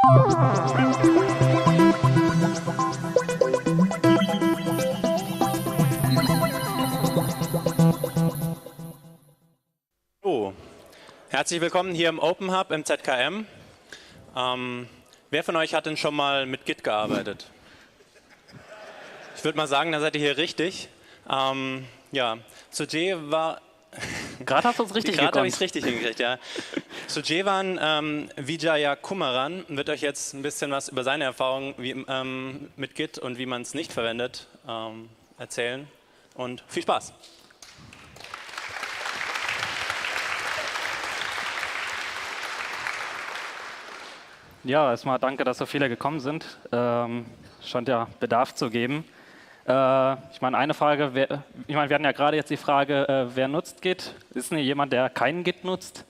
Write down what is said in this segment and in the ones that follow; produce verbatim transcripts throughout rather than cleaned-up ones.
So, herzlich willkommen hier im Open Hub im Z K M. Ähm, wer von euch hat denn schon mal mit Git gearbeitet? Ich würde mal sagen, da seid ihr hier richtig. Ähm, ja, Sujay war... Gerade hast du es richtig Gerade habe ich gekonnt. es richtig hingekriegt, ja. Sujay ähm, Vijaya Kumaran wird euch jetzt ein bisschen was über seine Erfahrungen wie, ähm, mit Git und wie man es nicht verwendet ähm, erzählen. Und viel Spaß! Ja, erstmal danke, dass so viele gekommen sind. Ähm, scheint ja Bedarf zu geben. Äh, ich meine, eine Frage, wer, ich meine, wir hatten ja gerade jetzt die Frage, äh, wer nutzt Git? Ist denn hier jemand, der keinen Git nutzt?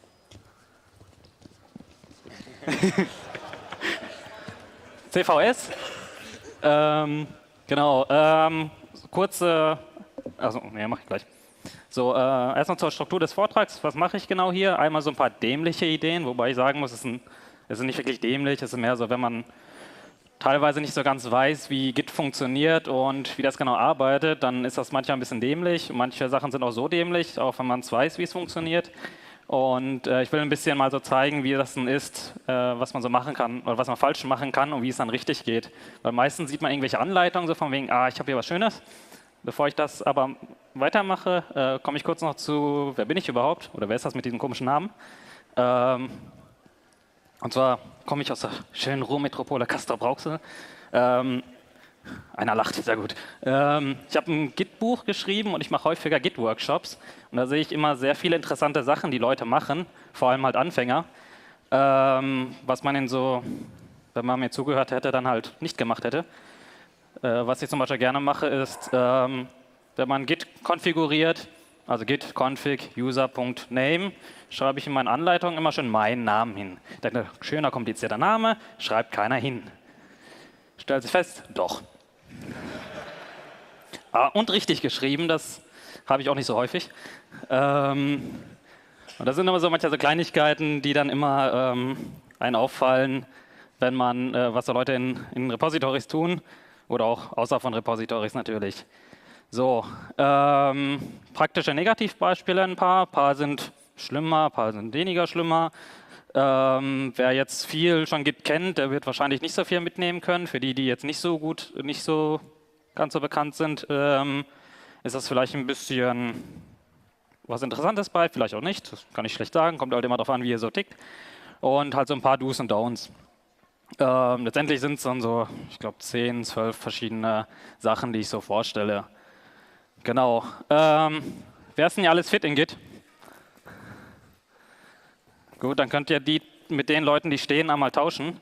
C V S? Ähm, genau, ähm, kurze, also, ja, mach ich gleich. So, äh, erstmal zur Struktur des Vortrags. Was mache ich genau hier? Einmal so ein paar dämliche Ideen, wobei ich sagen muss, es ist, ein, es ist nicht wirklich dämlich, es ist mehr so, wenn man teilweise nicht so ganz weiß, wie Git funktioniert und wie das genau arbeitet, dann ist das manchmal ein bisschen dämlich. Manche Sachen sind auch so dämlich, auch wenn man es weiß, wie es funktioniert. Und äh, ich will ein bisschen mal so zeigen, wie das denn ist, äh, was man so machen kann oder was man falsch machen kann und wie es dann richtig geht. Weil meistens sieht man irgendwelche Anleitungen, so von wegen, ah, ich habe hier was Schönes. Bevor ich das aber weitermache, äh, komme ich kurz noch zu, wer bin ich überhaupt? Oder wer ist das mit diesem komischen Namen? Ähm, und zwar komme ich aus der schönen Ruhrmetropole Castrop-Rauxel. Ähm, einer lacht, sehr gut. Ähm, ich habe ein Git-Buch geschrieben und ich mache häufiger Git-Workshops. Und da sehe ich immer sehr viele interessante Sachen, die Leute machen, vor allem halt Anfänger. Ähm, was man in so, wenn man mir zugehört hätte, dann halt nicht gemacht hätte. Äh, was ich zum Beispiel gerne mache, ist, ähm, wenn man Git konfiguriert, also git config user.name, schreibe ich in meinen Anleitungen immer schon meinen Namen hin. Ein schöner, komplizierter Name, schreibt keiner hin. Stellt sich fest, doch. Ah, und richtig geschrieben, das habe ich auch nicht so häufig. Ähm, und das sind immer so manche so Kleinigkeiten, die dann immer ähm, einen auffallen, wenn man, äh, was so Leute in, in Repositories tun oder auch außer von Repositories natürlich. So, ähm, praktische Negativbeispiele ein paar. Ein paar sind schlimmer, ein paar sind weniger schlimmer. Ähm, wer jetzt viel schon Git kennt, der wird wahrscheinlich nicht so viel mitnehmen können. Für die, die jetzt nicht so gut, nicht so ganz so bekannt sind, ähm, ist das vielleicht ein bisschen was Interessantes bei, vielleicht auch nicht. Das kann ich schlecht sagen, kommt halt immer darauf an, wie ihr so tickt. Und halt so ein paar Do's und Don'ts. Ähm, letztendlich sind es dann so, ich glaube, zehn, zwölf verschiedene Sachen, die ich so vorstelle. Genau. Ähm, wer ist denn hier alles fit in Git? Gut, dann könnt ihr die mit den Leuten, die stehen, einmal tauschen.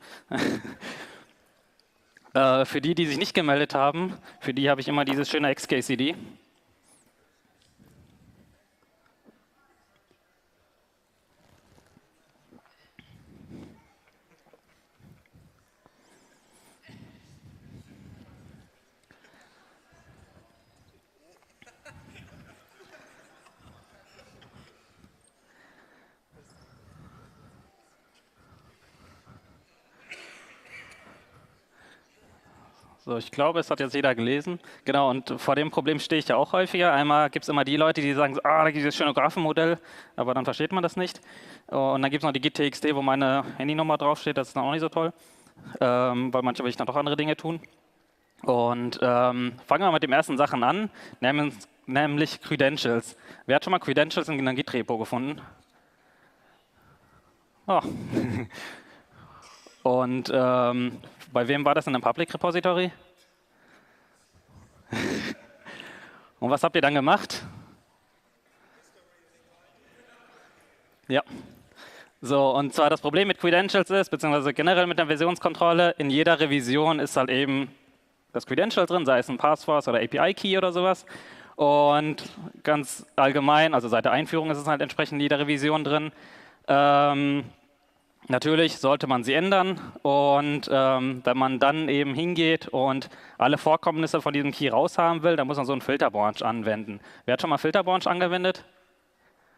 äh, für die, die sich nicht gemeldet haben, für die habe ich immer dieses schöne X K C D. So, ich glaube, es hat jetzt jeder gelesen. Genau, und vor dem Problem stehe ich ja auch häufiger. Einmal gibt es immer die Leute, die sagen, so, ah, da gibt es das schöne Graphenmodell, aber dann versteht man das nicht. Und dann gibt es noch die Git T X T, wo meine Handynummer draufsteht, das ist dann auch nicht so toll, ähm, weil manchmal will ich dann doch andere Dinge tun. Und ähm, fangen wir mit den ersten Sachen an, nämlich, nämlich Credentials. Wer hat schon mal Credentials in einem Git-Repo gefunden? Oh. Und ähm, bei wem war das in einem Public Repository? Und was habt ihr dann gemacht? Ja. So, und zwar das Problem mit Credentials ist, beziehungsweise generell mit der Versionskontrolle, in jeder Revision ist halt eben das Credential drin, sei es ein Passwort oder A P I-Key oder sowas. Und ganz allgemein, also seit der Einführung ist es halt entsprechend in jeder Revision drin. Ähm, Natürlich sollte man sie ändern und ähm, wenn man dann eben hingeht und alle Vorkommnisse von diesem Key raushaben will, dann muss man so einen Filterbranch anwenden. Wer hat schon mal Filterbranch angewendet?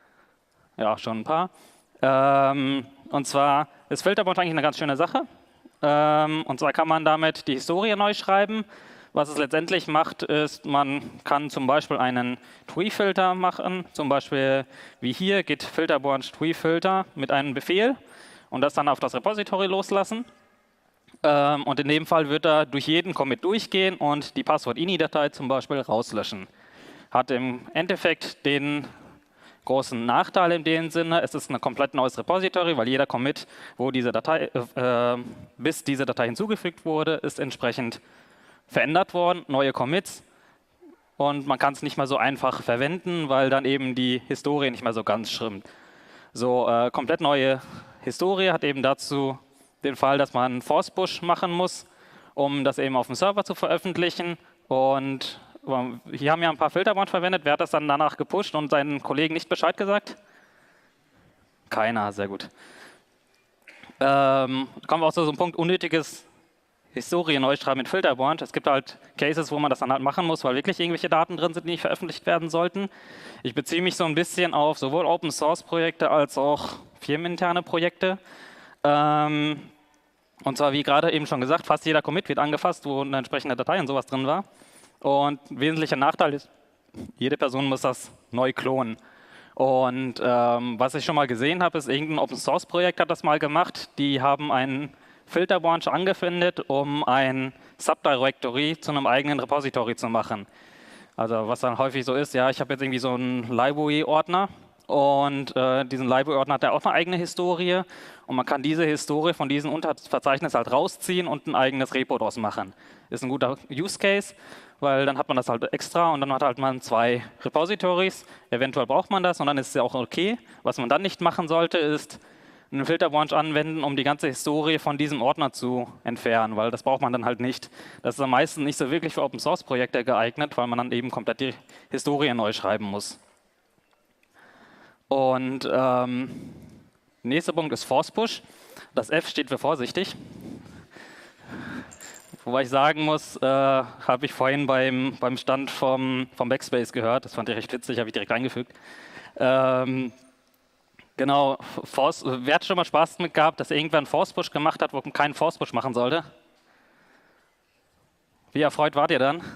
Ja, schon ein paar. Ähm, und zwar ist Filterbranch eigentlich eine ganz schöne Sache. Ähm, und zwar kann man damit die Historie neu schreiben. Was es letztendlich macht, ist, man kann zum Beispiel einen Tree-Filter machen, zum Beispiel wie hier git filter branch tree-filter mit einem Befehl und das dann auf das Repository loslassen. Ähm, und in dem Fall wird er durch jeden Commit durchgehen und die Passwort-ini-Datei zum Beispiel rauslöschen. Hat im Endeffekt den großen Nachteil in dem Sinne, es ist ein komplett neues Repository, weil jeder Commit, wo diese Datei, äh, bis diese Datei hinzugefügt wurde, ist entsprechend verändert worden, neue Commits, und man kann es nicht mehr so einfach verwenden, weil dann eben die Historie nicht mehr so ganz stimmt. So äh, komplett neue Historie hat eben dazu den Fall, dass man einen Force-Push machen muss, um das eben auf dem Server zu veröffentlichen. Und hier haben wir ein paar Filterbranch verwendet. Wer hat das dann danach gepusht und seinen Kollegen nicht Bescheid gesagt? Keiner, sehr gut. Ähm, kommen wir auch zu so einem Punkt, unnötiges Historie neu schreiben mit Filterbranch. Es gibt halt Cases, wo man das dann halt machen muss, weil wirklich irgendwelche Daten drin sind, die nicht veröffentlicht werden sollten. Ich beziehe mich so ein bisschen auf sowohl Open-Source-Projekte als auch firmeninterne Projekte. Ähm, und zwar, wie gerade eben schon gesagt, fast jeder Commit wird angefasst, wo eine entsprechende Datei und sowas drin war. Und ein wesentlicher Nachteil ist, jede Person muss das neu klonen. Und ähm, was ich schon mal gesehen habe, ist, irgendein Open-Source-Projekt hat das mal gemacht. Die haben einen Filterbranch angewendet, um ein Subdirectory zu einem eigenen Repository zu machen. Also was dann häufig so ist, ja, ich habe jetzt irgendwie so einen Library-Ordner und äh, diesen Library-Ordner hat ja auch eine eigene Historie und man kann diese Historie von diesem Unterverzeichnis halt rausziehen und ein eigenes Repo draus machen. Ist ein guter Use Case, weil dann hat man das halt extra und dann hat halt man zwei Repositories. Eventuell braucht man das und dann ist es ja auch okay. Was man dann nicht machen sollte, ist einen Filterbranch anwenden, um die ganze Historie von diesem Ordner zu entfernen, weil das braucht man dann halt nicht. Das ist am meisten nicht so wirklich für Open-Source-Projekte geeignet, weil man dann eben komplett die Historie neu schreiben muss. Und ähm, nächster Punkt ist Force-Push. Das F steht für vorsichtig. Wobei ich sagen muss, äh, habe ich vorhin beim, beim Stand vom, vom Backspace gehört, das fand ich recht witzig, habe ich direkt eingefügt. Ähm, Genau, Force, wer hat schon mal Spaß damit gehabt, dass irgendwer einen Force-Push gemacht hat, wo man keinen Force-Push machen sollte? Wie erfreut wart ihr dann?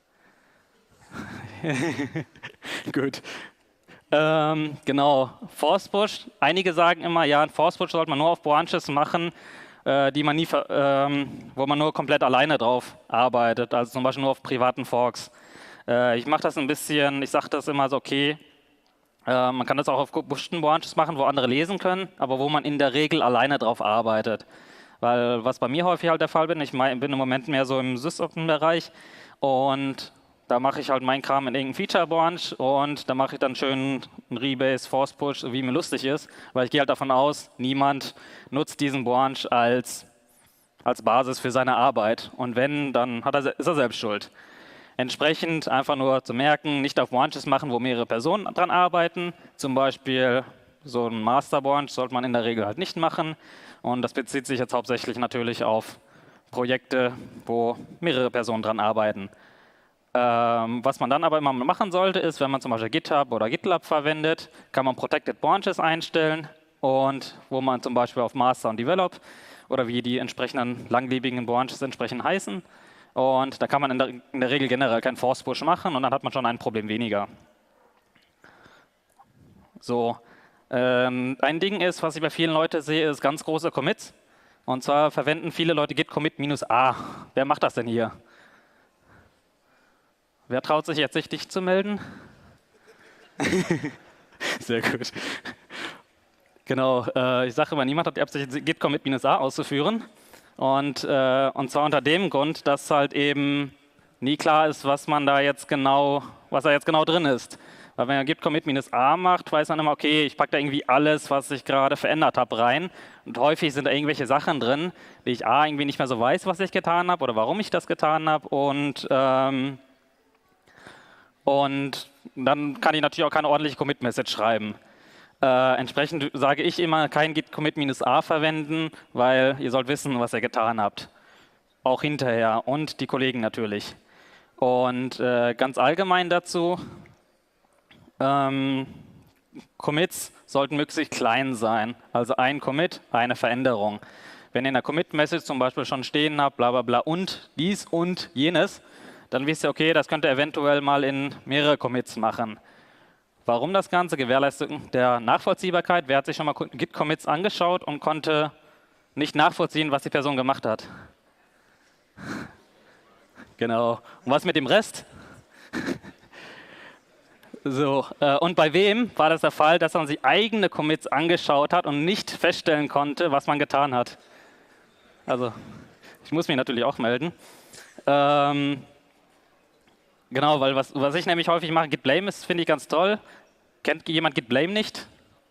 Gut. Ähm, genau, Force-Push. Einige sagen immer, ja, ein Force-Push sollte man nur auf Branches machen, äh, die man nie, ähm, wo man nur komplett alleine drauf arbeitet, also zum Beispiel nur auf privaten Forks. Äh, ich mache das ein bisschen, ich sage das immer so, okay, Äh, man kann das auch auf bestimmten Branches machen, wo andere lesen können, aber wo man in der Regel alleine drauf arbeitet. Weil was bei mir häufig halt der Fall bin, ich bin im Moment mehr so im Sys-Bereich und da mache ich halt meinen Kram in irgendeinem Feature-Branch und da mache ich dann schön einen Rebase, Force-Push, wie mir lustig ist, weil ich gehe halt davon aus, niemand nutzt diesen Branch als, als Basis für seine Arbeit und wenn, dann hat er, ist er selbst schuld. Entsprechend einfach nur zu merken, nicht auf Branches machen, wo mehrere Personen dran arbeiten. Zum Beispiel so ein Master-Branch sollte man in der Regel halt nicht machen. Und das bezieht sich jetzt hauptsächlich natürlich auf Projekte, wo mehrere Personen dran arbeiten. Ähm, was man dann aber immer machen sollte, ist, wenn man zum Beispiel GitHub oder GitLab verwendet, kann man Protected Branches einstellen und wo man zum Beispiel auf Master und Develop oder wie die entsprechenden langlebigen Branches entsprechend heißen. Und da kann man in der, in der Regel generell keinen Force-Push machen und dann hat man schon ein Problem weniger. So, ähm, ein Ding ist, was ich bei vielen Leuten sehe, ist ganz große Commits. Und zwar verwenden viele Leute git commit minus a. Wer macht das denn hier? Wer traut sich jetzt, sich dicht zu melden? Sehr gut. Genau, äh, ich sage immer, niemand hat die Absicht, git commit minus a auszuführen. Und, äh, und zwar unter dem Grund, dass halt eben nie klar ist, was man da jetzt genau, was da jetzt genau drin ist. Weil wenn man git commit minus a macht, weiß man immer, okay, ich packe da irgendwie alles, was ich gerade verändert habe, rein. Und häufig sind da irgendwelche Sachen drin, die ich a irgendwie nicht mehr so weiß, was ich getan habe oder warum ich das getan habe. Und, ähm, und dann kann ich natürlich auch keine ordentliche Commit-Message schreiben. Äh, entsprechend sage ich immer, kein git commit minus a verwenden, weil ihr sollt wissen, was ihr getan habt. Auch hinterher und die Kollegen natürlich. Und äh, ganz allgemein dazu, ähm, Commits sollten möglichst klein sein. Also ein Commit, eine Veränderung. Wenn ihr in der Commit-Message zum Beispiel schon stehen habt, bla bla bla und dies und jenes, dann wisst ihr, okay, das könnt ihr eventuell mal in mehrere Commits machen. Warum das Ganze? Gewährleistung der Nachvollziehbarkeit. Wer hat sich schon mal Git-Commits angeschaut und konnte nicht nachvollziehen, was die Person gemacht hat? Genau. Und was mit dem Rest? So, äh, und bei wem war das der Fall, dass man sich eigene Commits angeschaut hat und nicht feststellen konnte, was man getan hat? Also, ich muss mich natürlich auch melden. Ähm, Genau, weil was, was ich nämlich häufig mache, Git Blame ist, finde ich ganz toll. Kennt jemand Git Blame nicht?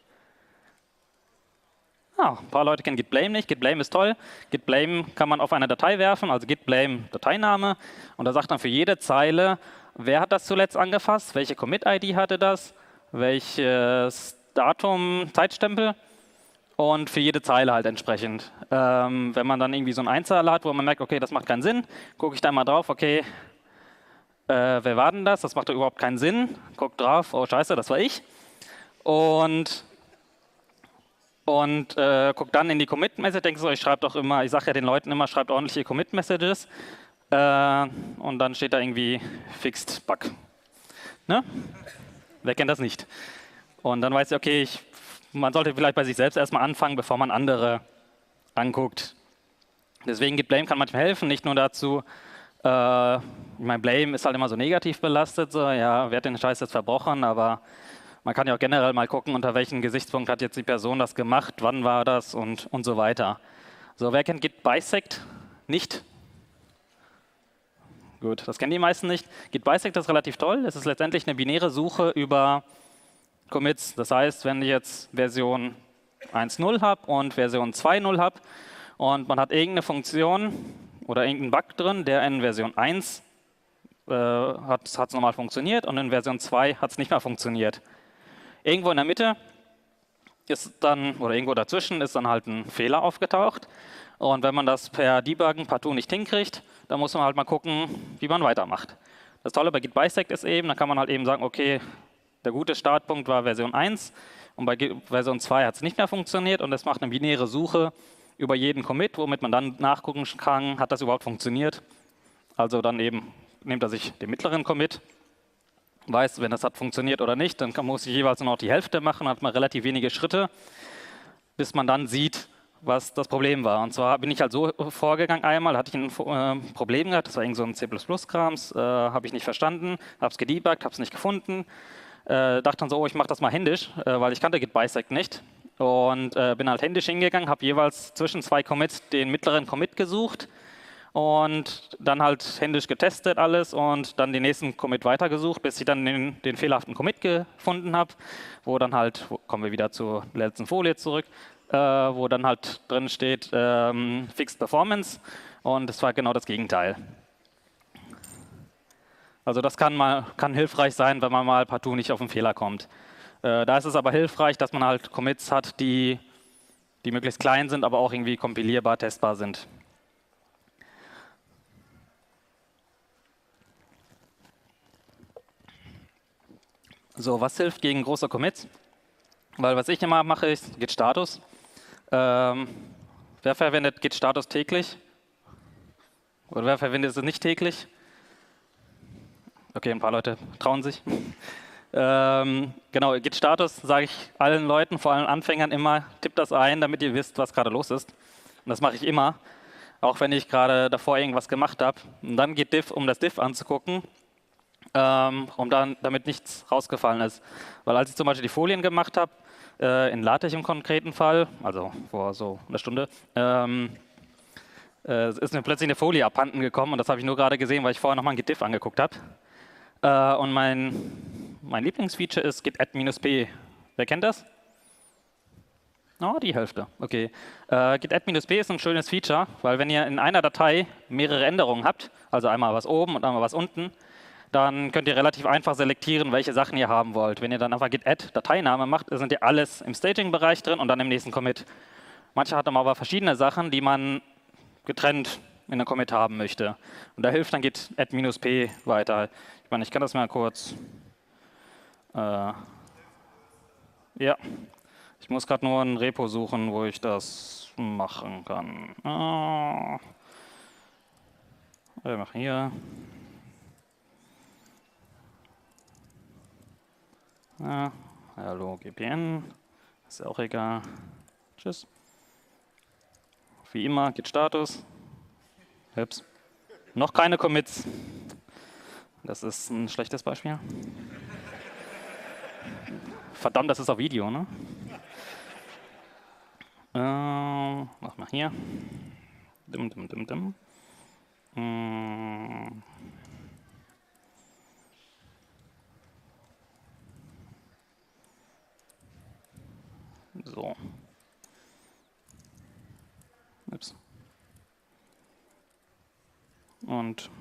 Ah, ein paar Leute kennen Git Blame nicht. Git Blame ist toll. Git Blame kann man auf eine Datei werfen, also Git Blame Dateiname. Und da sagt dann für jede Zeile, wer hat das zuletzt angefasst, welche Commit-I D hatte das, welches Datum, Zeitstempel und für jede Zeile halt entsprechend. Ähm, wenn man dann irgendwie so einen Einzeiler hat, wo man merkt, okay, das macht keinen Sinn, gucke ich da mal drauf, okay, Äh, wer war denn das? Das macht doch überhaupt keinen Sinn. Guckt drauf, oh scheiße, das war ich. Und, und äh, guckt dann in die Commit-Message, denkt so, ich schreibe doch immer, ich sage ja den Leuten immer, schreibt ordentliche Commit-Messages. Äh, und dann steht da irgendwie Fixed Bug. Ne? Wer kennt das nicht? Und dann weiß ich, okay, ich, man sollte vielleicht bei sich selbst erstmal anfangen, bevor man andere anguckt. Deswegen Git Blame kann manchmal helfen, nicht nur dazu, Äh, mein Blame ist halt immer so negativ belastet, so, ja, wer hat den Scheiß jetzt verbrochen, aber man kann ja auch generell mal gucken, unter welchem Gesichtspunkt hat jetzt die Person das gemacht, wann war das und, und so weiter. So, wer kennt Git Bisect? Nicht? Gut, das kennen die meisten nicht. Git Bisect ist relativ toll, es ist letztendlich eine binäre Suche über Commits. Das heißt, wenn ich jetzt Version eins Punkt null habe und Version zwei Punkt null habe und man hat irgendeine Funktion, oder irgendein Bug drin, der in Version eins äh, hat es normal funktioniert und in Version zwei hat es nicht mehr funktioniert. Irgendwo in der Mitte ist dann, oder irgendwo dazwischen ist dann halt ein Fehler aufgetaucht. Und wenn man das per Debuggen partout nicht hinkriegt, dann muss man halt mal gucken, wie man weitermacht. Das Tolle bei Git Bisect ist eben, da kann man halt eben sagen, okay, der gute Startpunkt war Version eins und bei Version zwei hat es nicht mehr funktioniert und es macht eine binäre Suche über jeden Commit, womit man dann nachgucken kann, hat das überhaupt funktioniert. Also dann eben nimmt er sich den mittleren Commit, weiß, wenn das hat funktioniert oder nicht, dann kann, muss ich jeweils nur noch die Hälfte machen, hat man relativ wenige Schritte, bis man dann sieht, was das Problem war. Und zwar bin ich halt so vorgegangen einmal, hatte ich ein äh, Problem gehabt, das war irgend so ein C plus plus-Krams, äh, habe ich nicht verstanden, habe es gedebuggt, habe es nicht gefunden, äh, dachte dann so, oh, ich mache das mal händisch, äh, weil ich kannte Git Bisect nicht. Und äh, bin halt händisch hingegangen, habe jeweils zwischen zwei Commits den mittleren Commit gesucht und dann halt händisch getestet alles und dann den nächsten Commit weitergesucht, bis ich dann den, den fehlerhaften Commit gefunden habe, wo dann halt, wo, kommen wir wieder zur letzten Folie zurück, äh, wo dann halt drin steht ähm, Fixed Performance und das war genau das Gegenteil. Also das kann, mal, kann hilfreich sein, wenn man mal partout nicht auf einen Fehler kommt. Äh, da ist es aber hilfreich, dass man halt Commits hat, die, die möglichst klein sind, aber auch irgendwie kompilierbar, testbar sind. So, was hilft gegen große Commits? Weil was ich immer mache, ist Git Status. Ähm, wer verwendet Git Status täglich? Oder wer verwendet es nicht täglich? Okay, ein paar Leute trauen sich. Ähm, genau, Git Status sage ich allen Leuten, vor allem Anfängern immer, tippt das ein, damit ihr wisst, was gerade los ist. Und das mache ich immer, auch wenn ich gerade davor irgendwas gemacht habe. Und dann geht diff, um das Diff anzugucken, ähm, um dann, damit nichts rausgefallen ist. Weil als ich zum Beispiel die Folien gemacht habe, äh, in LaTeX im konkreten Fall, also vor so einer Stunde, ähm, äh, ist mir plötzlich eine Folie abhanden gekommen und das habe ich nur gerade gesehen, weil ich vorher nochmal ein Git Diff angeguckt habe. Äh, und mein, mein Lieblingsfeature ist Git add-p. Wer kennt das? Oh, die Hälfte. Okay. Äh, Git add-p ist ein schönes Feature, weil wenn ihr in einer Datei mehrere Änderungen habt, also einmal was oben und einmal was unten, dann könnt ihr relativ einfach selektieren, welche Sachen ihr haben wollt. Wenn ihr dann einfach Git add Dateiname macht, sind ihr alles im Staging-Bereich drin und dann im nächsten Commit. Manche haben aber verschiedene Sachen, die man getrennt in einem Commit haben möchte. Und da hilft dann Git add-p weiter. Ich meine, ich kann das mal kurz. Äh, ja, ich Ich muss gerade nur ein Repo suchen, wo ich das machen kann. Ah. Wir machen hier. Ah. Hallo G P N. Ist ja auch egal. Tschüss. Wie immer, Git Status. Ups. Noch keine Commits. Das ist ein schlechtes Beispiel. Verdammt, das ist auf Video, ne? Äh, mach mal hier. Dim, dim, dim, dim. Mm. So. Ups. Und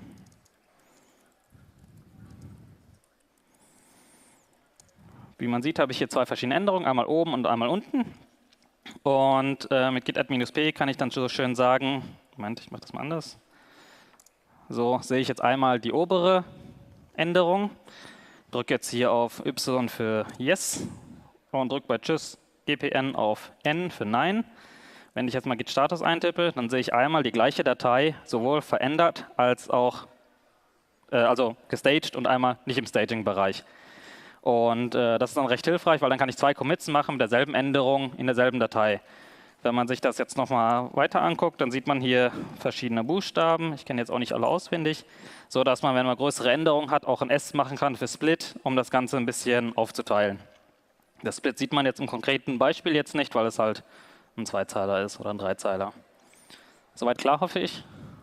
wie man sieht, habe ich hier zwei verschiedene Änderungen, einmal oben und einmal unten. Und äh, mit git-add-p kann ich dann so schön sagen, Moment, ich mache das mal anders. So sehe ich jetzt einmal die obere Änderung, drücke jetzt hier auf Y für Yes und drücke bei Tschüss gpn auf N für Nein. Wenn ich jetzt mal git Status eintippe, dann sehe ich einmal die gleiche Datei sowohl verändert als auch, äh, also gestaged und einmal nicht im Staging-Bereich. Und äh, das ist dann recht hilfreich, weil dann kann ich zwei Commits machen mit derselben Änderung in derselben Datei. Wenn man sich das jetzt nochmal weiter anguckt, dann sieht man hier verschiedene Buchstaben. Ich kenne jetzt auch nicht alle auswendig, so dass man, wenn man größere Änderungen hat, auch ein S machen kann für Split, um das Ganze ein bisschen aufzuteilen. Das Split sieht man jetzt im konkreten Beispiel jetzt nicht, weil es halt ein Zweizeiler ist oder ein Dreizeiler. Soweit klar, hoffe ich.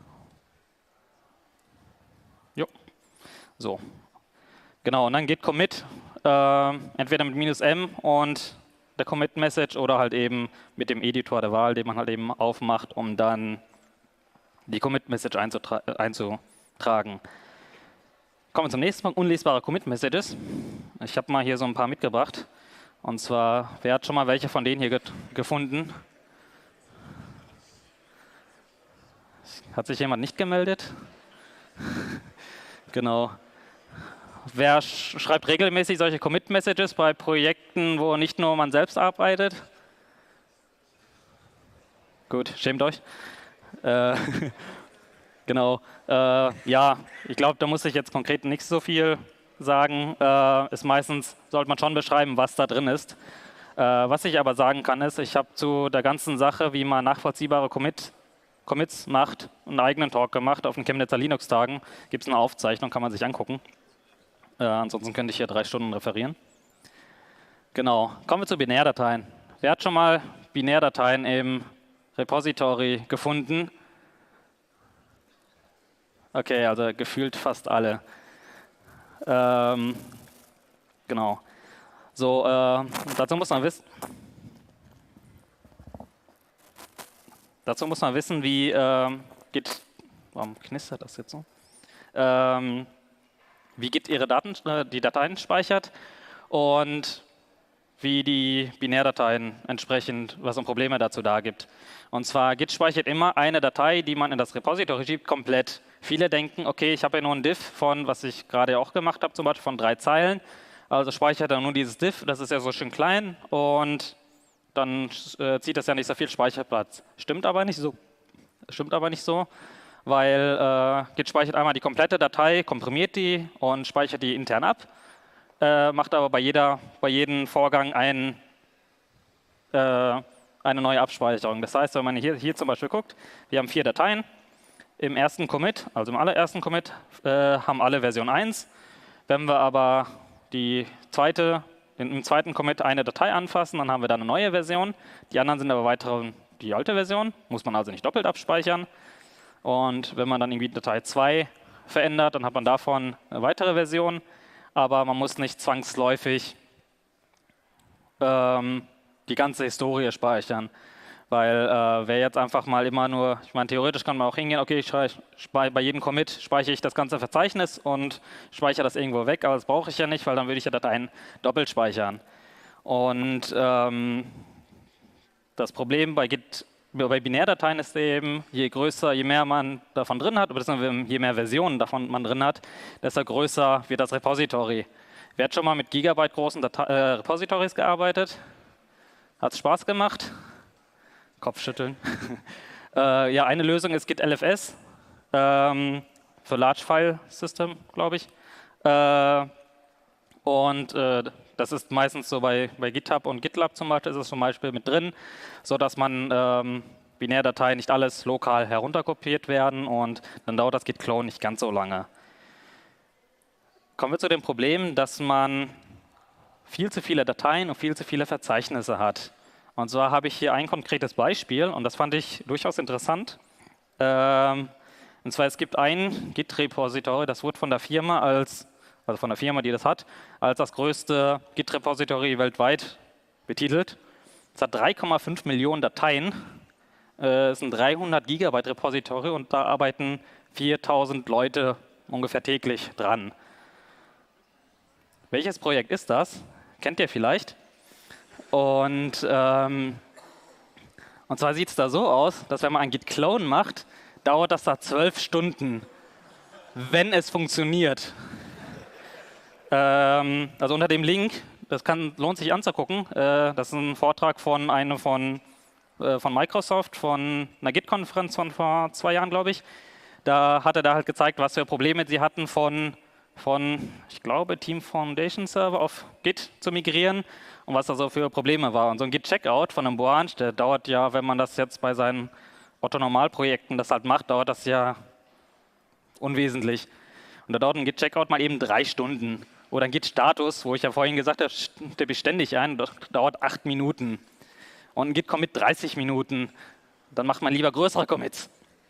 Jo. So. Genau, und dann geht Commit äh, entweder mit minus M und der Commit-Message oder halt eben mit dem Editor der Wahl, den man halt eben aufmacht, um dann die Commit-Message einzutra einzutragen. Kommen wir zum nächsten Punkt, unlesbare Commit-Messages. Ich habe mal hier so ein paar mitgebracht. Und zwar, wer hat schon mal welche von denen hier gefunden? Hat sich jemand nicht gemeldet? Genau. Wer sch schreibt regelmäßig solche Commit-Messages bei Projekten, wo nicht nur man selbst arbeitet? Gut, schämt euch. Äh, genau. Äh, ja, ich glaube, da muss ich jetzt konkret nicht so viel sagen. Äh, ist meistens, sollte man schon beschreiben, was da drin ist. Äh, was ich aber sagen kann, ist, ich habe zu der ganzen Sache, wie man nachvollziehbare Commit, Commits macht, einen eigenen Talk gemacht. Auf den Chemnitzer Linux-Tagen gibt es eine Aufzeichnung, kann man sich angucken. Äh, ansonsten könnte ich hier drei Stunden referieren. Genau, kommen wir zu Binärdateien. Wer hat schon mal Binärdateien im Repository gefunden? Okay, also gefühlt fast alle. Ähm, genau. So, äh, dazu muss man wissen. Dazu muss man wissen, wie äh, Git. Warum knistert das jetzt so? Ähm, wie Git ihre Daten, äh, die Dateien speichert und wie die Binärdateien entsprechend, was für Probleme dazu da gibt. Und zwar Git speichert immer eine Datei, die man in das Repository schiebt, komplett. Viele denken, okay, ich habe ja nur ein Diff von, was ich gerade auch gemacht habe, zum Beispiel von drei Zeilen. Also speichert er nur dieses Diff, das ist ja so schön klein und dann äh, zieht das ja nicht so viel Speicherplatz. Stimmt aber nicht so, stimmt aber nicht so, weil äh, Git speichert einmal die komplette Datei, komprimiert die und speichert die intern ab, äh, macht aber bei, jeder, bei jedem Vorgang ein, äh, eine neue Abspeicherung. Das heißt, wenn man hier, hier zum Beispiel guckt, wir haben vier Dateien. Im ersten Commit, also im allerersten Commit, äh, haben alle Version eins. Wenn wir aber die zweite, im zweiten Commit eine Datei anfassen, dann haben wir da eine neue Version. Die anderen sind aber weiter die alte Version, muss man also nicht doppelt abspeichern. Und wenn man dann irgendwie Datei zwei verändert, dann hat man davon eine weitere Version. Aber man muss nicht zwangsläufig ähm, die ganze Historie speichern. Weil äh, wer jetzt einfach mal immer nur, ich meine, theoretisch kann man auch hingehen, okay, ich bei, bei jedem Commit speichere ich das ganze Verzeichnis und speichere das irgendwo weg, aber das brauche ich ja nicht, weil dann würde ich ja Dateien doppelt speichern. Und ähm, das Problem bei Git, bei Binärdateien ist eben, je größer, je mehr man davon drin hat, beziehungsweise je mehr Versionen davon man drin hat, desto größer wird das Repository. Wer hat schon mal mit Gigabyte großen Date äh, Repositories gearbeitet? Hat es Spaß gemacht? Kopfschütteln. äh, ja, eine Lösung ist Git L F S ähm, für Large File System, glaube ich. Äh, und äh, das ist meistens so bei, bei GitHub und GitLab zum Beispiel, ist es zum Beispiel mit drin, sodass man ähm, Binärdateien nicht alles lokal herunterkopiert werden und dann dauert das Git-Clone nicht ganz so lange. Kommen wir zu dem Problem, dass man viel zu viele Dateien und viel zu viele Verzeichnisse hat. Und zwar habe ich hier ein konkretes Beispiel und das fand ich durchaus interessant. Ähm, und zwar es gibt ein Git-Repository, das wurde von der Firma als, also von der Firma, die das hat, als das größte Git-Repository weltweit betitelt. Es hat drei Komma fünf Millionen Dateien. Es ist ein dreihundert Gigabyte Repository und da arbeiten viertausend Leute ungefähr täglich dran. Welches Projekt ist das? Kennt ihr vielleicht? Und, ähm, und zwar sieht es da so aus, dass wenn man ein Git-Clone macht, dauert das da zwölf Stunden, wenn es funktioniert. Ähm, also unter dem Link, das kann, lohnt sich anzugucken, äh, das ist ein Vortrag von einem von von Microsoft, von einer Git-Konferenz von vor zwei Jahren, glaube ich. Da hat er da halt gezeigt, was für Probleme sie hatten, von, von ich glaube, Team Foundation Server auf Git zu migrieren und was da so für Probleme war. Und so ein Git-Checkout von einem Branch, der dauert ja, wenn man das jetzt bei seinen Otto-Normal-Projekten das halt macht, dauert das ja unwesentlich. Und da dauert ein Git-Checkout mal eben drei Stunden. Oder ein Git-Status, wo ich ja vorhin gesagt habe, tippe ich ständig ein, das dauert acht Minuten. Und ein Git-Commit dreißig Minuten, dann macht man lieber größere Commits.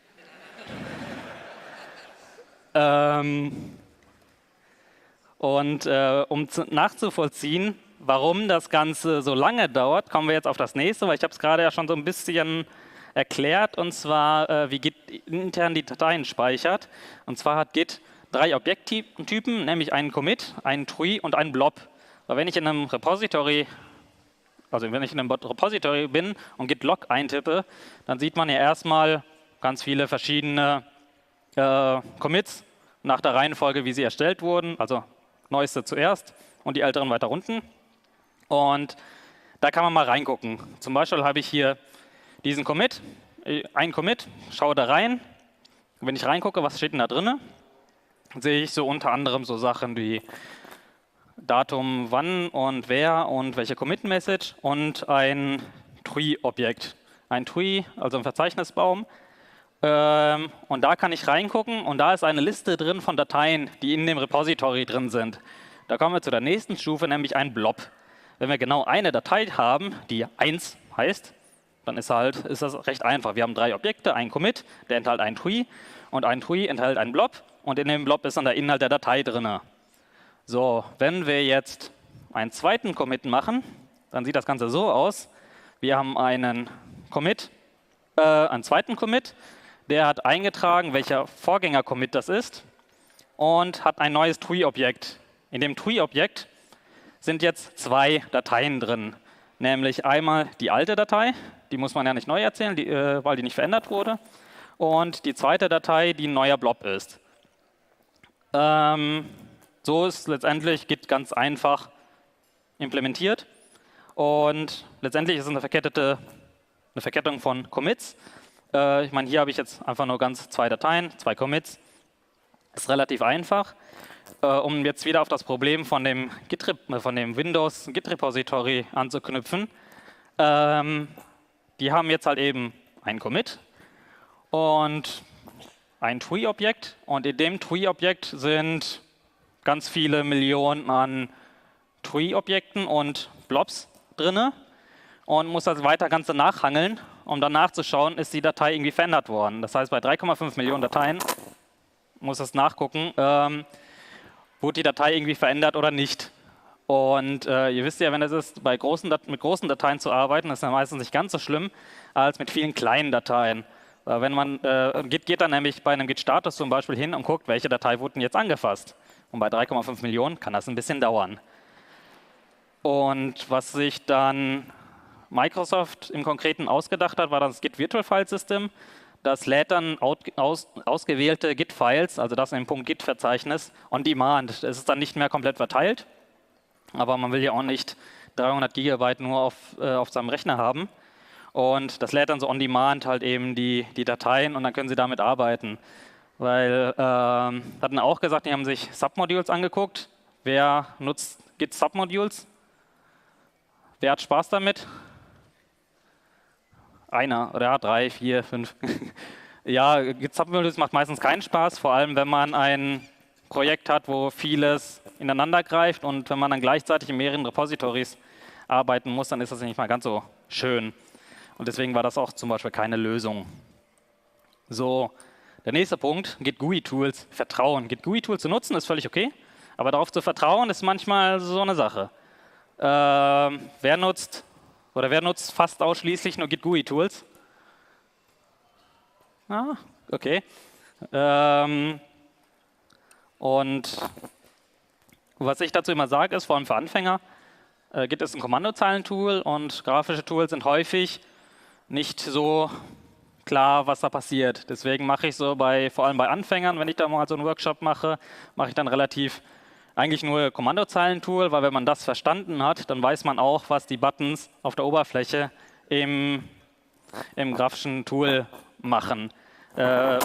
ähm, und äh, um zu, nachzuvollziehen, warum das Ganze so lange dauert, kommen wir jetzt auf das nächste, weil ich habe es gerade ja schon so ein bisschen erklärt, und zwar, äh, wie Git intern die Dateien speichert. Und zwar hat Git drei Objekttypen, nämlich einen Commit, einen Tree und einen Blob. Aber wenn ich in einem Repository Also wenn ich in einem Repository bin und git log eintippe, dann sieht man ja erstmal ganz viele verschiedene äh, Commits nach der Reihenfolge, wie sie erstellt wurden. Also neueste zuerst und die älteren weiter unten. Und da kann man mal reingucken. Zum Beispiel habe ich hier diesen Commit, ein Commit, schaue da rein. Wenn ich reingucke, was steht denn da drin, sehe ich so unter anderem so Sachen wie Datum, wann und wer und welche Commit-Message und ein Tree-Objekt. Ein Tree, also ein Verzeichnisbaum. Ähm, und da kann ich reingucken und da ist eine Liste drin von Dateien, die in dem Repository drin sind. Da kommen wir zu der nächsten Stufe, nämlich ein Blob. Wenn wir genau eine Datei haben, die eins heißt, dann ist, halt, ist das recht einfach. Wir haben drei Objekte, ein Commit, der enthält ein Tree und ein Tree enthält einen Blob und in dem Blob ist dann der Inhalt der Datei drin. So, wenn wir jetzt einen zweiten Commit machen, dann sieht das Ganze so aus. Wir haben einen Commit, äh, einen zweiten Commit, der hat eingetragen, welcher Vorgänger-Commit das ist und hat ein neues Tree-Objekt. In dem Tree-Objekt sind jetzt zwei Dateien drin, nämlich einmal die alte Datei, die muss man ja nicht neu erzählen, die, äh, weil die nicht verändert wurde, und die zweite Datei, die ein neuer Blob ist. Ähm, So ist letztendlich Git ganz einfach implementiert und letztendlich ist es eine, verkettete, eine Verkettung von Commits. Äh, ich meine, hier habe ich jetzt einfach nur ganz zwei Dateien, zwei Commits. Ist relativ einfach. Äh, um jetzt wieder auf das Problem von dem, Git, von dem Windows Git Repository anzuknüpfen. Ähm, die haben jetzt halt eben einen Commit und ein Tree-Objekt und in dem Tree-Objekt sind ganz viele Millionen an Tree-Objekten und Blobs drin und muss also weiter Ganze nachhangeln, um dann nachzuschauen, ist die Datei irgendwie verändert worden. Das heißt, bei drei Komma fünf Millionen Dateien muss es nachgucken, ähm, wurde die Datei irgendwie verändert oder nicht. Und äh, ihr wisst ja, wenn es ist, bei großen mit großen Dateien zu arbeiten, ist ja meistens nicht ganz so schlimm als mit vielen kleinen Dateien. Weil wenn man äh, Git geht dann nämlich bei einem Git-Status zum Beispiel hin und guckt, welche Datei wurde denn jetzt angefasst. Und bei drei Komma fünf Millionen kann das ein bisschen dauern. Und was sich dann Microsoft im Konkreten ausgedacht hat, war das Git Virtual File System. Das lädt dann aus, ausgewählte Git-Files, also das in dem .git-Verzeichnis, on demand. Es ist dann nicht mehr komplett verteilt, aber man will ja auch nicht dreihundert Gigabyte nur auf, äh, auf seinem Rechner haben. Und das lädt dann so on demand halt eben die, die Dateien und dann können Sie damit arbeiten. Weil, ähm, hatten auch gesagt, die haben sich Submodules angeguckt. Wer nutzt Git Submodules? Wer hat Spaß damit? Einer oder ja, drei, vier, fünf. Ja, Git Submodules macht meistens keinen Spaß, vor allem wenn man ein Projekt hat, wo vieles ineinander greift und wenn man dann gleichzeitig in mehreren Repositories arbeiten muss, dann ist das nicht mal ganz so schön. Und deswegen war das auch zum Beispiel keine Lösung. So, der nächste Punkt, Git G U I-Tools, Vertrauen. Git G U I-Tools zu nutzen ist völlig okay, aber darauf zu vertrauen ist manchmal so eine Sache. Ähm, wer nutzt oder wer nutzt fast ausschließlich nur Git G U I-Tools? Ah, okay. Ähm, und was ich dazu immer sage, ist, vor allem für Anfänger, äh, Git ist ein Kommandozeilentool und grafische Tools sind häufig nicht so klar, was da passiert. Deswegen mache ich so bei, vor allem bei Anfängern, wenn ich da mal so einen Workshop mache, mache ich dann relativ eigentlich nur Kommandozeilentool, weil wenn man das verstanden hat, dann weiß man auch, was die Buttons auf der Oberfläche im, im grafischen Tool machen. Äh,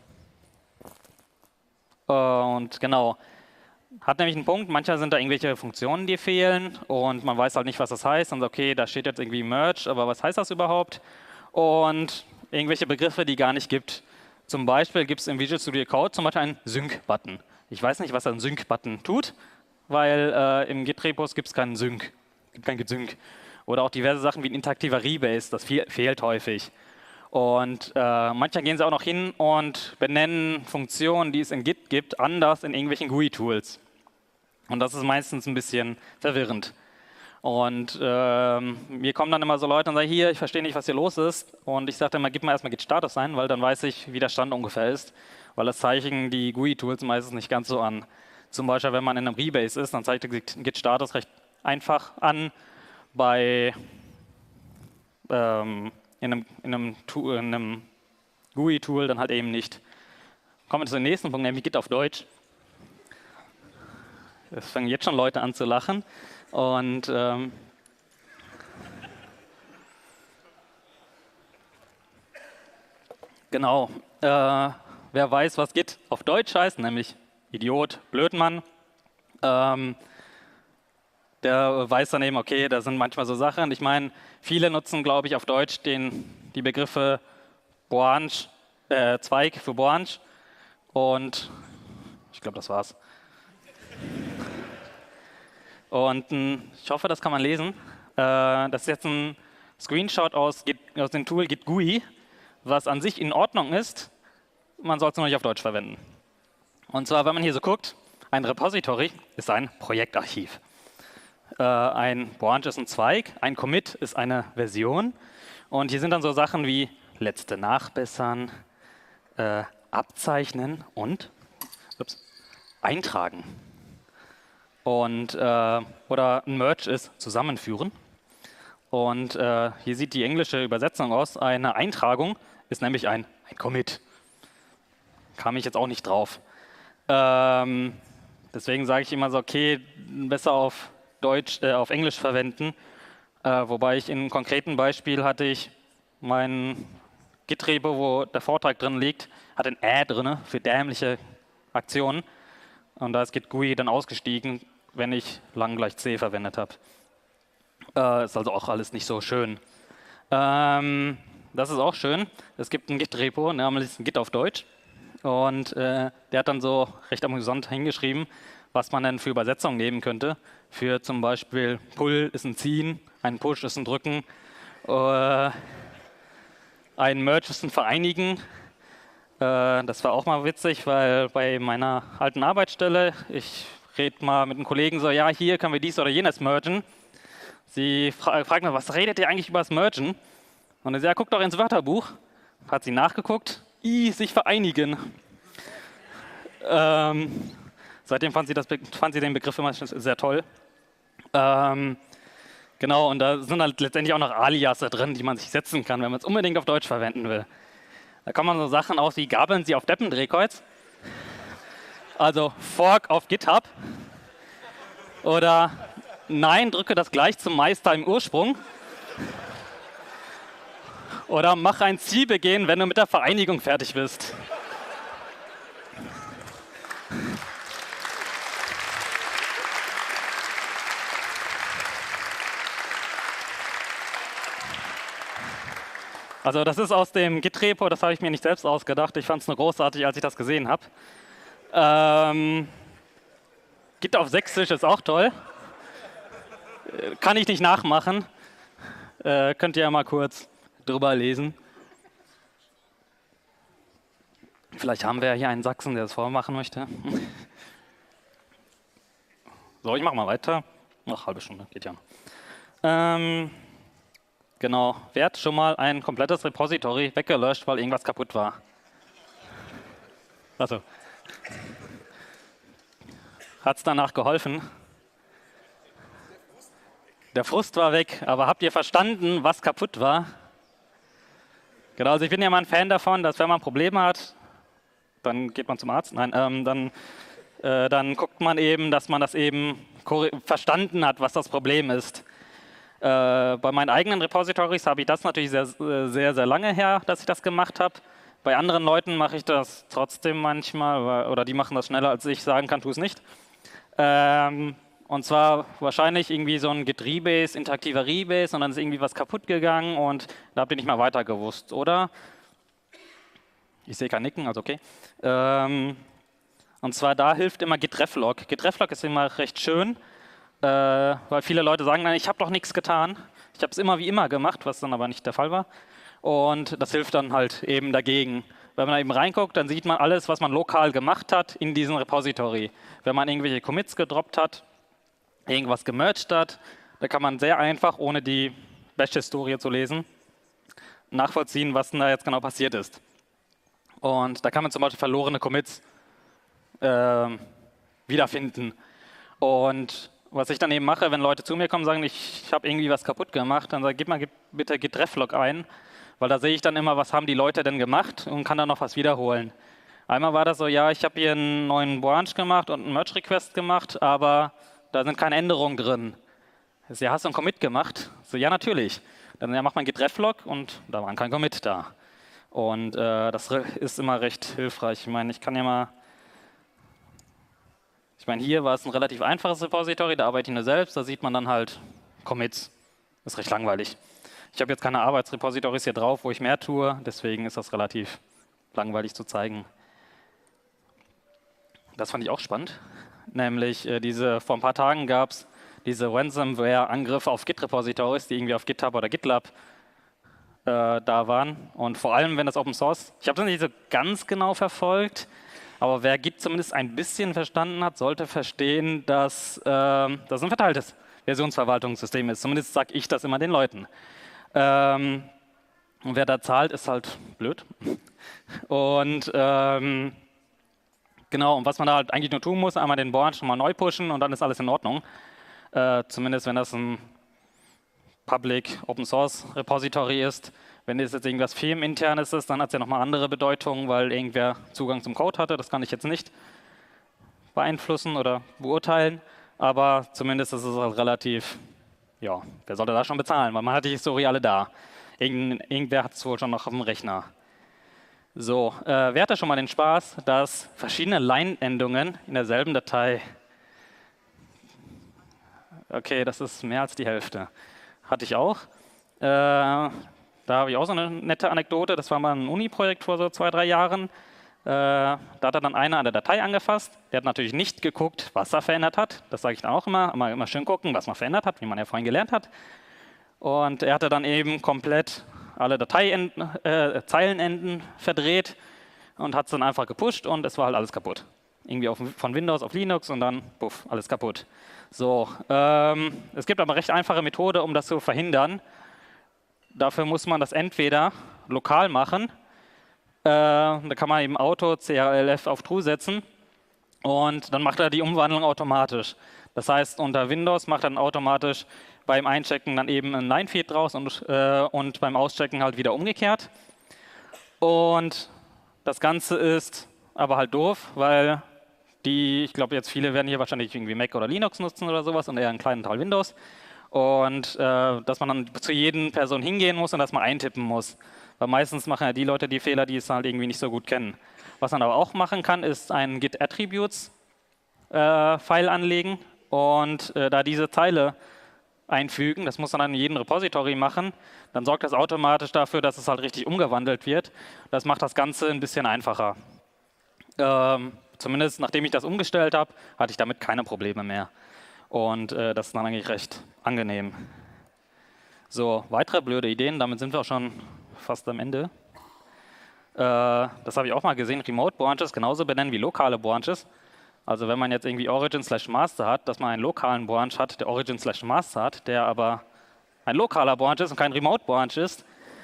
und genau. Hat nämlich einen Punkt, manchmal sind da irgendwelche Funktionen, die fehlen und man weiß halt nicht, was das heißt. Und okay, da steht jetzt irgendwie Merge, aber was heißt das überhaupt? Und irgendwelche Begriffe, die gar nicht gibt. Zum Beispiel gibt es im Visual Studio Code zum Beispiel einen Sync-Button. Ich weiß nicht, was ein Sync-Button tut, weil äh, im Git-Repos gibt es keinen Sync, gibt kein Git-Sync. Oder auch diverse Sachen wie ein interaktiver Rebase, das fe fehlt häufig. Und äh, manchmal gehen sie auch noch hin und benennen Funktionen, die es in Git gibt, anders in irgendwelchen G U I-Tools. Und das ist meistens ein bisschen verwirrend. Und ähm, mir kommen dann immer so Leute und sagen, hier, ich verstehe nicht, was hier los ist. Und ich sage dann mal, gib mal erstmal Git-Status ein, weil dann weiß ich, wie der Stand ungefähr ist. Weil das zeichnen die G U I-Tools meistens nicht ganz so an. Zum Beispiel, wenn man in einem Rebase ist, dann zeigt der Git-Status recht einfach an. Bei ähm, in einem, in einem, Tool, in einem G U I-Tool dann halt eben nicht. Kommen wir zu dem nächsten Punkt, nämlich Git auf Deutsch. Es fangen jetzt schon Leute an zu lachen. Und ähm, genau, äh, wer weiß, was Git auf Deutsch heißt, nämlich Idiot, Blödmann, ähm, der weiß dann eben, okay, da sind manchmal so Sachen. Ich meine, viele nutzen, glaube ich, auf Deutsch den, die Begriffe Branch, äh, Zweig für Branch und ich glaube, das war's. Und äh, ich hoffe, das kann man lesen. Äh, das ist jetzt ein Screenshot aus, Git, aus dem Tool Git G U I, was an sich in Ordnung ist. Man soll es nur nicht auf Deutsch verwenden. Und zwar, wenn man hier so guckt, ein Repository ist ein Projektarchiv. Äh, ein Branch ist ein Zweig, ein Commit ist eine Version. Und hier sind dann so Sachen wie letzte nachbessern, äh, abzeichnen und ups, eintragen. Und, äh, oder ein Merge ist zusammenführen. Und äh, hier sieht die englische Übersetzung aus. Eine Eintragung ist nämlich ein, ein Commit. Kam ich jetzt auch nicht drauf. Ähm, deswegen sage ich immer so, okay, besser auf Deutsch, äh, auf Englisch verwenden. Äh, wobei ich in einem konkreten Beispiel hatte ich mein Git-Repo, wo der Vortrag drin liegt, hat ein Ä drin für dämliche Aktionen. Und da ist Git G U I dann ausgestiegen, wenn ich lang gleich C verwendet habe. Äh, ist also auch alles nicht so schön. Ähm, das ist auch schön. Es gibt ein Git-Repo, namentlich ein Git auf Deutsch. Und äh, der hat dann so recht amüsant hingeschrieben, was man denn für Übersetzungen nehmen könnte. Für zum Beispiel Pull ist ein Ziehen, ein Push ist ein Drücken, äh, ein Merge ist ein Vereinigen. Äh, das war auch mal witzig, weil bei meiner alten Arbeitsstelle, ich rede mal mit einem Kollegen so, ja, hier können wir dies oder jenes mergen. Sie fra fragen mich, was redet ihr eigentlich über das Mergen? Und er sagt, ja, guck doch ins Wörterbuch. Hat sie nachgeguckt, I, sich vereinigen. Ähm, seitdem fand sie, das, fand sie den Begriff immer sehr toll. Ähm, genau, und da sind halt letztendlich auch noch Aliasse drin, die man sich setzen kann, wenn man es unbedingt auf Deutsch verwenden will. Da kommen man so Sachen aus wie Gabeln Sie auf Deppendrehkreuz. Also Fork auf GitHub. Oder Nein, drücke das gleich zum Meister im Ursprung. Oder mach ein Zielbegehen, wenn du mit der Vereinigung fertig bist. Also das ist aus dem Git-Repo, das habe ich mir nicht selbst ausgedacht. Ich fand es nur großartig, als ich das gesehen habe. Ähm, Git auf Sächsisch ist auch toll. Kann ich nicht nachmachen. Äh, könnt ihr ja mal kurz drüber lesen. Vielleicht haben wir ja hier einen Sachsen, der das vormachen möchte. So, ich mache mal weiter. Noch halbe Stunde, geht ja noch. Ähm, genau, wer hat schon mal ein komplettes Repository weggelöscht, weil irgendwas kaputt war? Achso. Hat es danach geholfen? Der Frust war weg, aber habt ihr verstanden, was kaputt war? Genau, also ich bin ja mal ein Fan davon, dass wenn man Probleme hat, dann geht man zum Arzt. Nein, ähm, dann, äh, dann guckt man eben, dass man das eben verstanden hat, was das Problem ist. Äh, bei meinen eigenen Repositories habe ich das natürlich sehr, sehr, sehr lange her, dass ich das gemacht habe. Bei anderen Leuten mache ich das trotzdem manchmal, oder die machen das schneller, als ich sagen kann, tu es nicht. Ähm, und zwar wahrscheinlich irgendwie so ein Git Rebase, interaktiver Rebase, und dann ist irgendwie was kaputt gegangen und da habt ihr nicht mehr weiter gewusst, oder? Ich sehe kein Nicken, also okay. Ähm, und zwar da hilft immer Git-Reflog. Git-Reflog ist immer recht schön, äh, weil viele Leute sagen, nein, ich habe doch nichts getan. Ich habe es immer wie immer gemacht, was dann aber nicht der Fall war. Und das hilft dann halt eben dagegen. Wenn man da eben reinguckt, dann sieht man alles, was man lokal gemacht hat in diesem Repository. Wenn man irgendwelche Commits gedroppt hat, irgendwas gemerged hat, da kann man sehr einfach, ohne die Bash-Historie zu lesen, nachvollziehen, was denn da jetzt genau passiert ist. Und da kann man zum Beispiel verlorene Commits äh, wiederfinden. Und was ich dann eben mache, wenn Leute zu mir kommen und sagen, ich, ich habe irgendwie was kaputt gemacht, dann sage ich, gib mal bitte Git-Reflog ein, weil da sehe ich dann immer, was haben die Leute denn gemacht und kann dann noch was wiederholen. Einmal war das so, ja, ich habe hier einen neuen Branch gemacht und einen Merge-Request gemacht, aber da sind keine Änderungen drin. Das ist, ja, hast du einen Commit gemacht? So, ja, natürlich. Dann ja, macht man Git-Reflog und da war kein Commit da. Und äh, das ist immer recht hilfreich. Ich meine, ich kann ja mal, ich meine, hier war es ein relativ einfaches Repository, da arbeite ich nur selbst, da sieht man dann halt Commits. Das ist recht langweilig. Ich habe jetzt keine Arbeitsrepositories hier drauf, wo ich mehr tue, deswegen ist das relativ langweilig zu zeigen. Das fand ich auch spannend, nämlich äh, diese, vor ein paar Tagen gab es diese Ransomware-Angriffe auf Git-Repositories, die irgendwie auf GitHub oder GitLab äh, da waren. Und vor allem, wenn das Open Source, ich habe das nicht so ganz genau verfolgt, aber wer Git zumindest ein bisschen verstanden hat, sollte verstehen, dass äh, das ein verteiltes Versionsverwaltungssystem ist. Zumindest sage ich das immer den Leuten. Ähm, und wer da zahlt, ist halt blöd. Und ähm, genau, und was man da halt eigentlich nur tun muss, einmal den Branch schon mal neu pushen und dann ist alles in Ordnung. Äh, zumindest wenn das ein Public Open Source Repository ist. Wenn es jetzt irgendwas firmeninternes ist, dann hat es ja nochmal andere Bedeutung, weil irgendwer Zugang zum Code hatte. Das kann ich jetzt nicht beeinflussen oder beurteilen. Aber zumindest ist es halt relativ, ja, wer sollte da schon bezahlen? Weil man hat die Historie alle da. Irgend, irgendwer hat es wohl schon noch auf dem Rechner. So, äh, wer hatte schon mal den Spaß, dass verschiedene Line-Endungen in derselben Datei, okay, das ist mehr als die Hälfte, hatte ich auch. Äh, da habe ich auch so eine nette Anekdote, das war mal ein Uni-Projekt vor so zwei, drei Jahren. Äh, da hat dann einer an der Datei angefasst, der hat natürlich nicht geguckt, was er verändert hat. Das sage ich dann auch immer, immer, immer schön gucken, was man verändert hat, wie man ja vorhin gelernt hat. Und er hatte dann eben komplett alle Dateienden, äh, Zeilenenden verdreht und hat es dann einfach gepusht und es war halt alles kaputt. Irgendwie auf, von Windows auf Linux und dann, puff, alles kaputt. So, ähm, es gibt aber eine recht einfache Methode, um das zu verhindern. Dafür muss man das entweder lokal machen, äh, da kann man eben Auto C R L F auf True setzen und dann macht er die Umwandlung automatisch. Das heißt, unter Windows macht er dann automatisch beim Einchecken dann eben ein Line-Feed draus und, äh, und beim Auschecken halt wieder umgekehrt. Und das Ganze ist aber halt doof, weil die, ich glaube jetzt viele werden hier wahrscheinlich irgendwie Mac oder Linux nutzen oder sowas und eher einen kleinen Teil Windows. Und äh, dass man dann zu jedem Person hingehen muss und das mal eintippen muss. Weil meistens machen ja die Leute die Fehler, die es halt irgendwie nicht so gut kennen. Was man aber auch machen kann, ist einen Git Attributes äh, File anlegen und äh, da diese Zeile einfügen. Das muss man dann in jedem Repository machen. Dann sorgt das automatisch dafür, dass es halt richtig umgewandelt wird. Das macht das Ganze ein bisschen einfacher. Ähm, zumindest nachdem ich das umgestellt habe, hatte ich damit keine Probleme mehr. Und äh, das ist dann eigentlich recht angenehm. So, weitere blöde Ideen, damit sind wir auch schon fast am Ende. Äh, das habe ich auch mal gesehen, Remote Branches genauso benennen wie lokale Branches. Also wenn man jetzt irgendwie Origin slash Master hat, dass man einen lokalen Branch hat, der Origin slash Master hat, der aber ein lokaler Branch ist und kein Remote Branch ist.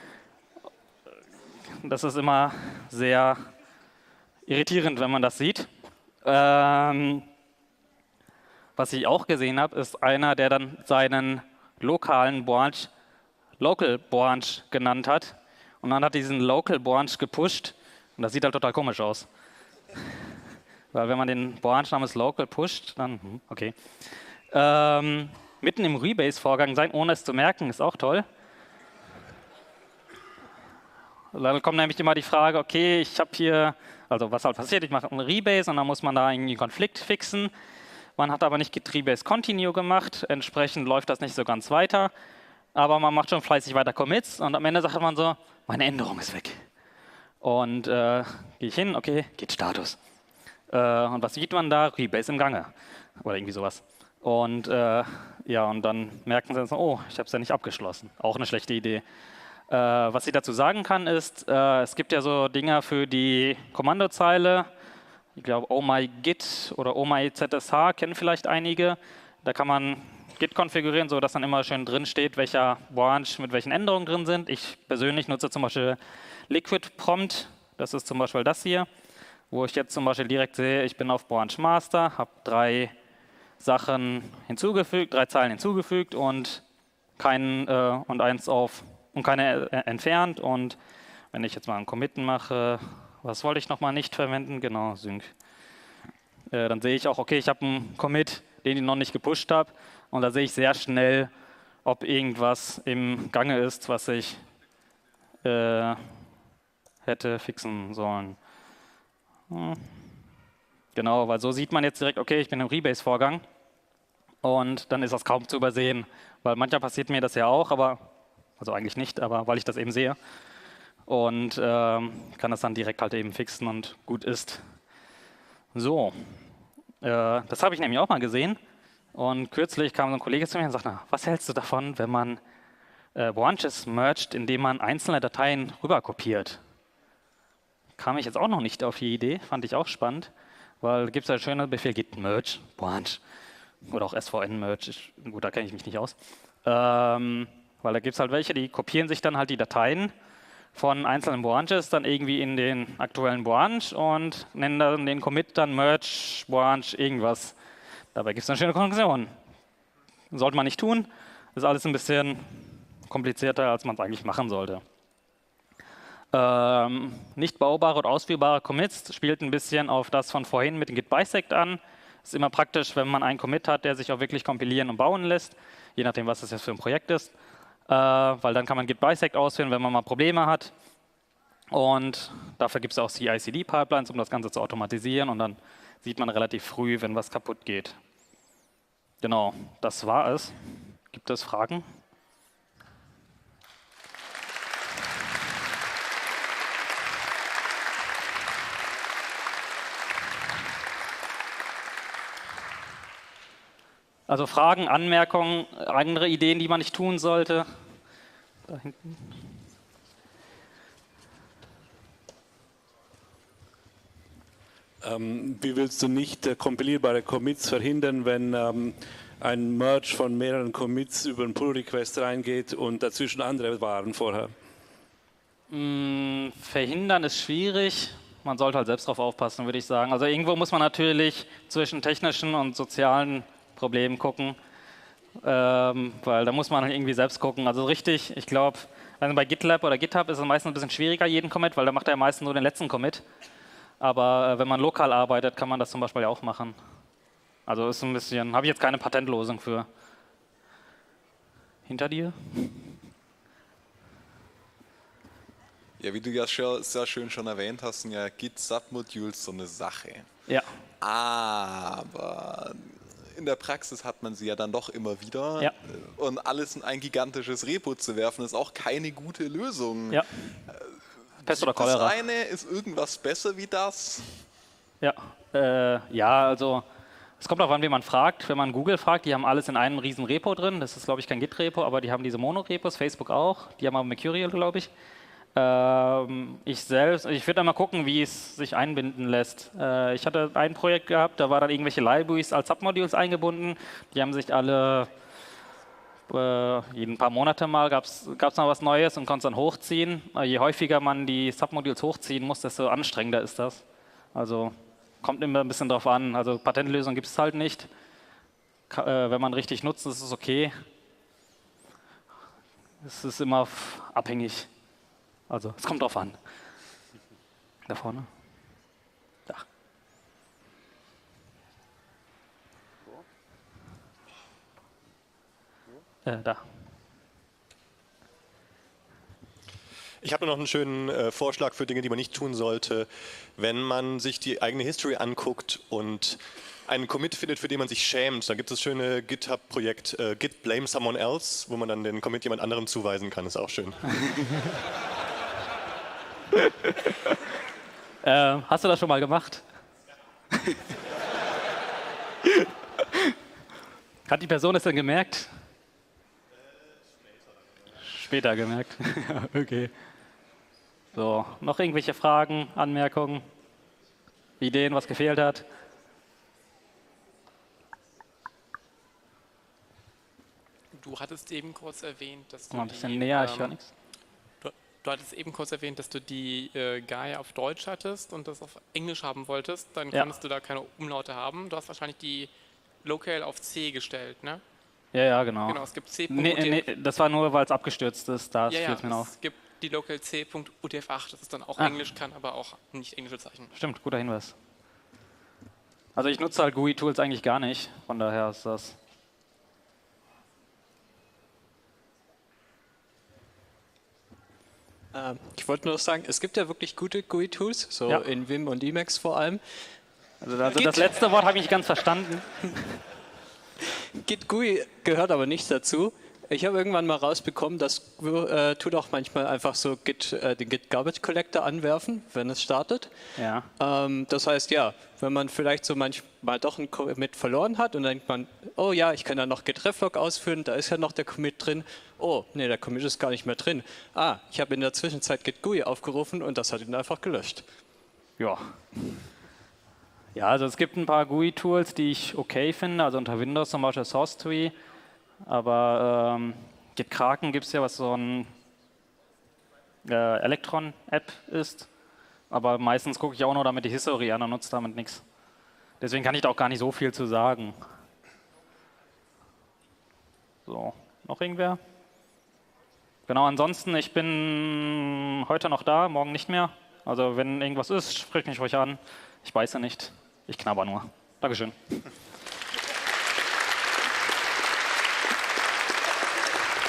Das ist immer sehr irritierend, wenn man das sieht. Ähm, was ich auch gesehen habe, ist einer, der dann seinen lokalen Branch Local Branch genannt hat und dann hat diesen Local Branch gepusht und das sieht halt total komisch aus. Weil wenn man den Branch namens Local pusht, dann, okay. Ähm, mitten im Rebase-Vorgang sein, ohne es zu merken, ist auch toll. Dann kommt nämlich immer die Frage, okay, ich habe hier, also was halt passiert, ich mache einen Rebase und dann muss man da irgendwie einen Konflikt fixen. Man hat aber nicht Git Rebase Continue gemacht, entsprechend läuft das nicht so ganz weiter. Aber man macht schon fleißig weiter Commits und am Ende sagt man so, meine Änderung ist weg. Und äh, gehe ich hin, okay, Git Status. Äh, und was sieht man da? Rebase im Gange. Oder irgendwie sowas. Und äh, ja, und dann merken sie so, oh, ich habe es ja nicht abgeschlossen. Auch eine schlechte Idee. Äh, was ich dazu sagen kann, ist, äh, es gibt ja so Dinger für die Kommandozeile. Ich glaube, oh my Git oder oh my Z S H kennen vielleicht einige. Da kann man Git konfigurieren, sodass dann immer schön drin steht, welcher Branch mit welchen Änderungen drin sind. Ich persönlich nutze zum Beispiel Liquid Prompt. Das ist zum Beispiel das hier, wo ich jetzt zum Beispiel direkt sehe, ich bin auf Branch Master, habe drei Sachen hinzugefügt, drei Zeilen hinzugefügt und keinen äh, und eins auf und keine äh, entfernt. Und wenn ich jetzt mal einen Committen mache, was wollte ich nochmal nicht verwenden? Genau, Sync. Äh, dann sehe ich auch, okay, ich habe einen Commit, den ich noch nicht gepusht habe. Und da sehe ich sehr schnell, ob irgendwas im Gange ist, was ich äh, hätte fixen sollen. Hm. Genau, weil so sieht man jetzt direkt, okay, ich bin im Rebase-Vorgang. Und dann ist das kaum zu übersehen. Weil manchmal passiert mir das ja auch, aber, also eigentlich nicht, aber weil ich das eben sehe. Und ähm, kann das dann direkt halt eben fixen und gut ist. So, äh, das habe ich nämlich auch mal gesehen. Und kürzlich kam so ein Kollege zu mir und sagte, na, was hältst du davon, wenn man äh, Branches mergt, indem man einzelne Dateien rüberkopiert? Kam ich jetzt auch noch nicht auf die Idee, fand ich auch spannend, weil da gibt es ja schöne Befehl git merge, branch oder auch S V N merge, gut, da kenne ich mich nicht aus. Ähm, weil da gibt es halt welche, die kopieren sich dann halt die Dateien von einzelnen Branches dann irgendwie in den aktuellen Branch und nennen dann den Commit dann merge, branch, irgendwas. Dabei gibt es eine schöne Konklusion. Sollte man nicht tun, ist alles ein bisschen komplizierter, als man es eigentlich machen sollte. Ähm, nicht baubare und ausführbare Commits spielt ein bisschen auf das von vorhin mit dem Git Bisect an. Ist immer praktisch, wenn man einen Commit hat, der sich auch wirklich kompilieren und bauen lässt, je nachdem, was das jetzt für ein Projekt ist. Äh, weil dann kann man Git Bisect ausführen, wenn man mal Probleme hat. Und dafür gibt es auch C I C D-Pipelines, um das Ganze zu automatisieren. Und dann sieht man relativ früh, wenn was kaputt geht. Genau, das war es. Gibt es Fragen? Also Fragen, Anmerkungen, andere Ideen, die man nicht tun sollte? Da hinten. Ähm, wie willst du nicht äh, kompilierbare Commits verhindern, wenn ähm, ein Merge von mehreren Commits über einen Pull-Request reingeht und dazwischen andere waren vorher? Mm, verhindern ist schwierig. Man sollte halt selbst darauf aufpassen, würde ich sagen. Also irgendwo muss man natürlich zwischen technischen und sozialen Problemen gucken, ähm, weil da muss man halt irgendwie selbst gucken. Also richtig, ich glaube, also bei GitLab oder GitHub ist es meistens ein bisschen schwieriger, jeden Commit, weil da macht er meistens nur den letzten Commit. Aber äh, wenn man lokal arbeitet, kann man das zum Beispiel auch machen. Also ist ein bisschen, habe ich jetzt keine Patentlösung für. Hinter dir? Ja, wie du ja schon, sehr schön schon erwähnt hast, sind ja Git-Submodules so eine Sache. Ja. Aber in der Praxis hat man sie ja dann doch immer wieder. Ja. Und alles in ein gigantisches Repo zu werfen, ist auch keine gute Lösung. Ja. Pest oder Das Cholera. eine ist irgendwas besser wie das. Ja, äh, ja, also es kommt darauf an, wen man fragt. Wenn man Google fragt, die haben alles in einem riesen Repo drin. Das ist, glaube ich, kein Git-Repo, aber die haben diese Mono-Repos, Facebook auch. Die haben aber Mercurial, glaube ich. Ähm, ich selbst, ich würde mal gucken, wie es sich einbinden lässt. Äh, ich hatte ein Projekt gehabt, da war dann irgendwelche Libraries als Submodules eingebunden. Die haben sich alle äh, jeden paar Monate mal gab es noch was Neues und konnte es dann hochziehen. Äh, je häufiger man die Submodules hochziehen muss, desto anstrengender ist das. Also kommt immer ein bisschen drauf an. Also Patentlösung gibt es halt nicht. Ka äh, wenn man richtig nutzt, ist es okay. Es ist immer abhängig. Also es kommt drauf an. Da vorne. Da. Äh, da. Ich habe noch einen schönen äh, Vorschlag für Dinge, die man nicht tun sollte. Wenn man sich die eigene History anguckt und einen Commit findet, für den man sich schämt, dann gibt es das schöne GitHub-Projekt äh, Git Blame Someone Else, wo man dann den Commit jemand anderem zuweisen kann. Ist auch schön. äh, hast du das schon mal gemacht? Hat die Person es denn gemerkt? Später gemerkt. Okay. So, noch irgendwelche Fragen, Anmerkungen, Ideen, was gefehlt hat? Du hattest eben kurz erwähnt, dass du Mal ein bisschen die, näher, ich ähm, höre nichts. Du, du hattest eben kurz erwähnt, dass du die äh, Gaia auf Deutsch hattest und das auf Englisch haben wolltest. Dann Ja. konntest du da keine Umlaute haben. Du hast wahrscheinlich die Local auf C gestellt, ne? Ja, ja, genau. Genau, es gibt C. Nee, nee, das war nur, weil es abgestürzt ist, da ja, fiel ja, es mir auf. es gibt die Local C U T F acht, das ist dann auch Ah. Englisch, kann aber auch nicht englische Zeichen. Stimmt, guter Hinweis. Also ich nutze halt G U I-Tools eigentlich gar nicht, von daher ist das... Ähm, ich wollte nur sagen, es gibt ja wirklich gute G U I-Tools, so Ja. in Vim und Emacs vor allem. Also, also Git. das letzte Wort habe ich nicht ganz verstanden. Git G U I gehört aber nicht dazu. Ich habe irgendwann mal rausbekommen, das äh, tut auch manchmal einfach so Git, äh, den Git Garbage Collector anwerfen, wenn es startet. Ja. Ähm, das heißt, ja, wenn man vielleicht so manchmal doch einen Commit verloren hat und dann denkt man, oh ja, ich kann da noch Git Reflog ausführen, da ist ja noch der Commit drin. Oh, nee, der Commit ist gar nicht mehr drin. Ah, ich habe in der Zwischenzeit Git G U I aufgerufen und das hat ihn einfach gelöscht. Ja. Ja, also es gibt ein paar G U I-Tools, die ich okay finde, also unter Windows zum Beispiel SourceTree, aber ähm, Git Kraken gibt es ja, was so ein äh, Electron-App ist, aber meistens gucke ich auch nur damit die History an und nutze damit nichts. Deswegen kann ich da auch gar nicht so viel zu sagen. So, noch irgendwer? Genau, ansonsten, ich bin heute noch da, morgen nicht mehr. Also wenn irgendwas ist, sprecht mich ruhig an. Ich beiße nicht, ich knabber nur. Dankeschön.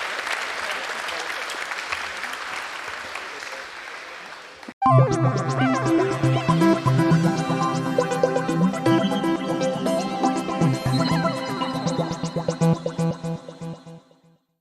Thank you.